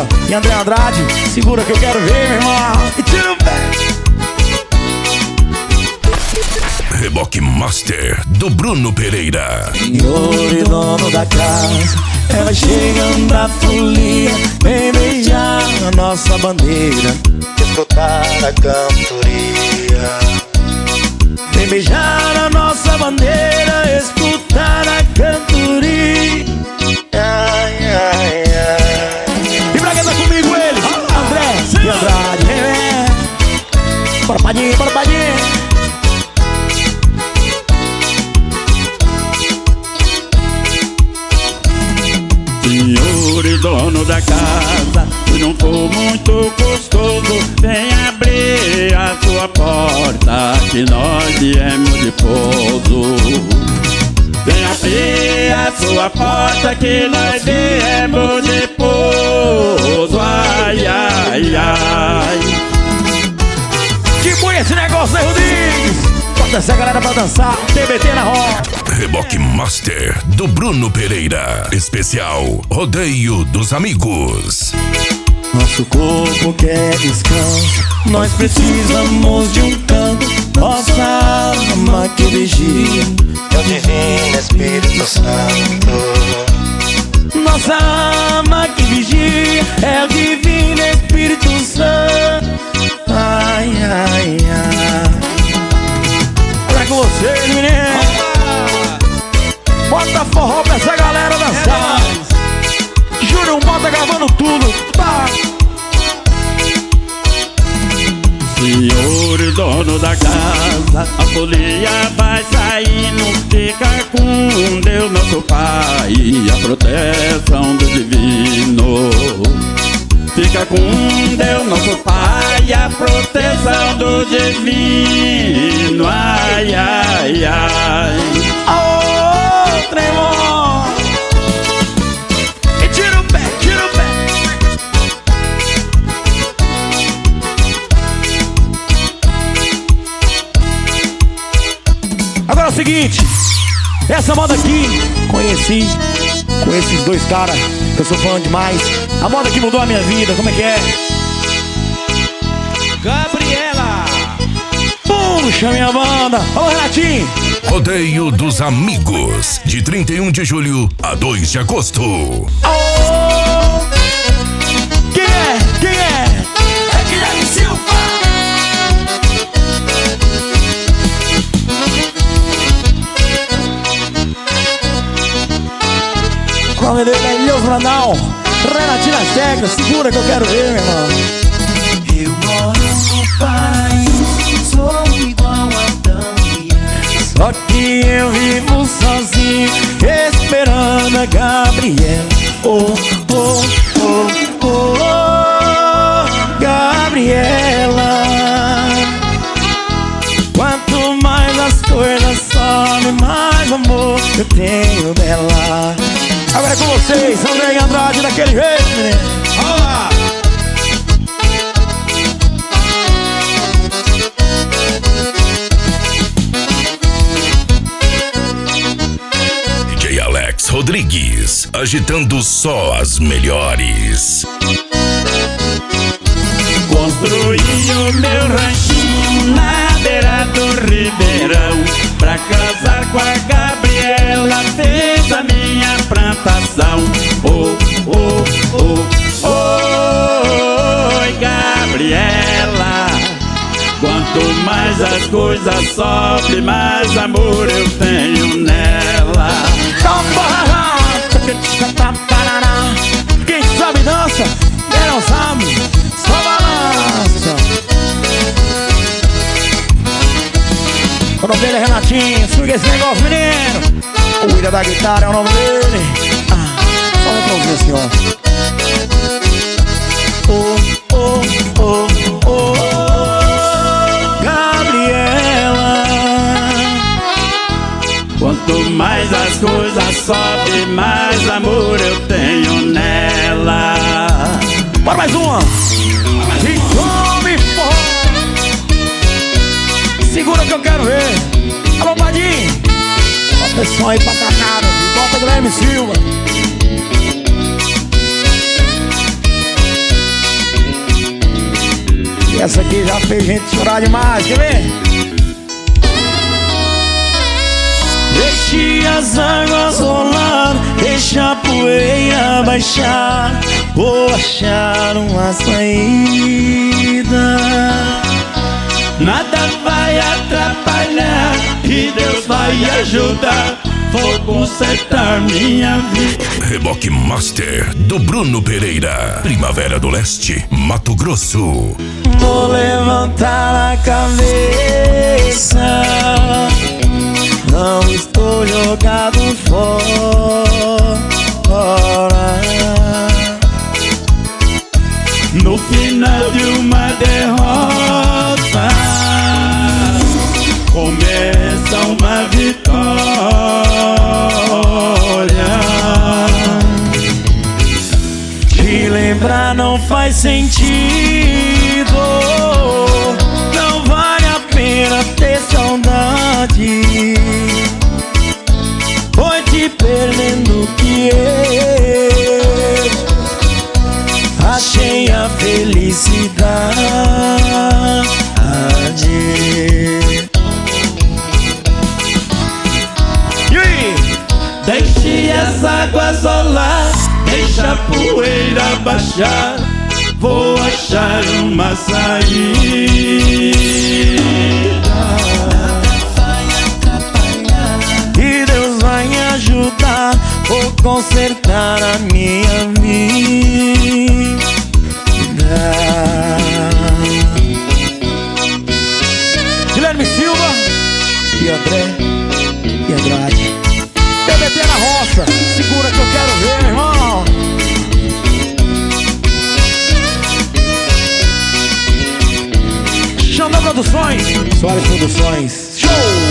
Silva e André Andrade. Segura que eu quero ver, meu irmão. E tira o pé. Reboque Master do Bruno Pereira. Senhor e dono da casa, ela chegando da folia, vem beijar a nossa bandeira, escutar a cantoria. Vem beijar a nossa bandeira, escutar a cantoria. Ai, ai, ai. E pra quem tá comigo eles, André e Andrade. Bora, Padinho, bora, Padinho. Senhor e dono da casa, se não for muito custoso, vem abrir a sua porta, que nós viemos de pouso. Vem abrir a sua porta, que nós viemos de pouso. Ai, ai, ai. Que bom esse negócio, né, Rodrigues? Bota essa galera pra dançar, TBT na roda. Reboque Master do Bruno Pereira. Especial Rodeio dos Amigos. Nosso corpo quer descanso, nós precisamos de um canto. Nossa alma que vigia é o Divino Espírito Santo. Nossa alma que vigia é o Divino Espírito Santo. Ai, ai, ai. Olha com vocês, menino. Bota forró pra essa galera dançar. Júnior Mota gravando tudo. Tá. Senhor e dono da casa, a folia vai saindo. Fica com Deus nosso Pai, a proteção do Divino. Fica com Deus nosso Pai, a proteção do Divino. Ai, ai, ai. Ô, tremor. E tira o pé, tira o pé. Agora é o seguinte, essa moda aqui, conheci com esses dois caras que eu sou fã demais. A moda que mudou a minha vida, como é que é? Gabriela. Puxa minha banda. Alô, Renatinho. Rodeio dos Amigos, de 31 de julho a 2 de agosto. Oh! Quem é? Quem é? É Guilherme Silva. O nome dele é Ilhos Brandão. Renatinho nas teclas, segura que eu quero ver, meu irmão. Eu moro no país, sou igual a Daniel. Só que eu vivo sozinho, esperando a Gabriela. Oh, oh, oh, oh, oh, Gabriela. Quanto mais as coisas sobem, mais amor eu tenho dela. Agora é com vocês, André e Andrade, daquele jeito, menino. Olá. DJ Alex Rodrigues, agitando só as melhores. Construí o meu ranchinho na beira do ribeirão. Pra casar com a Gabriela, fez a minha plantação. Oh, oh, oh, oh, oi, Gabriela. Quanto mais as coisas sobem, mais amor eu tenho nela. Quem sabe dança, quem não sabe, só balança. O nome dele é Renatinho, suga esse negócio, menino. O William da guitarra é o nome dele. Olha pra ouvir assim, ó. Oh, oh, oh, oh, Gabriela. Quanto mais as coisas sobem, mais amor eu tenho nela. Bora mais uma. E come forró. Segura que eu quero ver. Alô, Padinho. Bota esse som aí pra canada. Bota Guilherme Silva. E essa aqui já fez gente chorar demais, quer ver? Deixe as águas rolar, deixa a poeira baixar, vou achar uma saída. Nada vai atrapalhar e Deus vai ajudar. Vou consertar minha vida. Reboque Master do Bruno Pereira, Primavera do Leste, Mato Grosso. Vou levantar a cabeça, não estou jogado fora. No final de uma derrota começa uma vitória. Te lembrar não faz sentido, não vale a pena ter saudade. Foi te perdendo que eu achei a felicidade. E aí? Deixe as águas rolar, deixa a poeira baixar, vou achar uma saída. E Deus vai me ajudar, vou consertar a minha vida. Guilherme Silva e André e Andrade. TBT na roça, segura que eu quero ver, irmão. Xandão Produções, Soares Produções. Show!